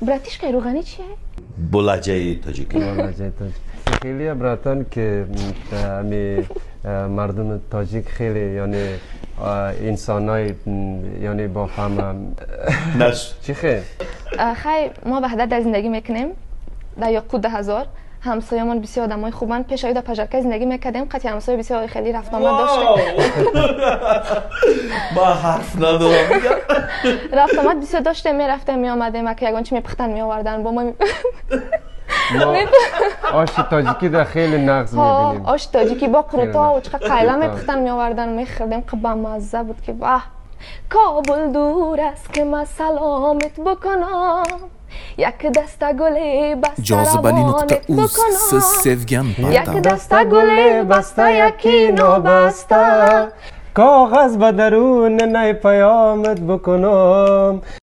براتیشکای روغنی چیه؟ بلجه تاجیکی. خیلی براتن که همی مردم تاجیک خیلی یعنی انسانای یعنی با فهم نش چی خیلی؟ خیلی ما وحدت در زندگی میکنیم در یاقوت 10,000 همسایه‌مون بسیار آدمای خوبن. پیش در پژارکه زندگی میکردیم قطعی همسایه بسیار خیلی رفت آمد داشتیم. با حرف ندارم رفت آمد بسیار داشتیم، میرفتیم میآمدیم که یگان چی میپختن میآوردن با ما آش تاجیکی در خیلی نقض میبینیم. آش تاجیکی با قروتا و چقدر قیلا میپختن میآوردن میخوردیم قبا مزه بود که واه کابل دور است که ما سلامت بکنم یک دسته گل بسته روانت بکنم یک دسته گل بسته یکی نابسته کاغذ به درون نی پیامت بکنم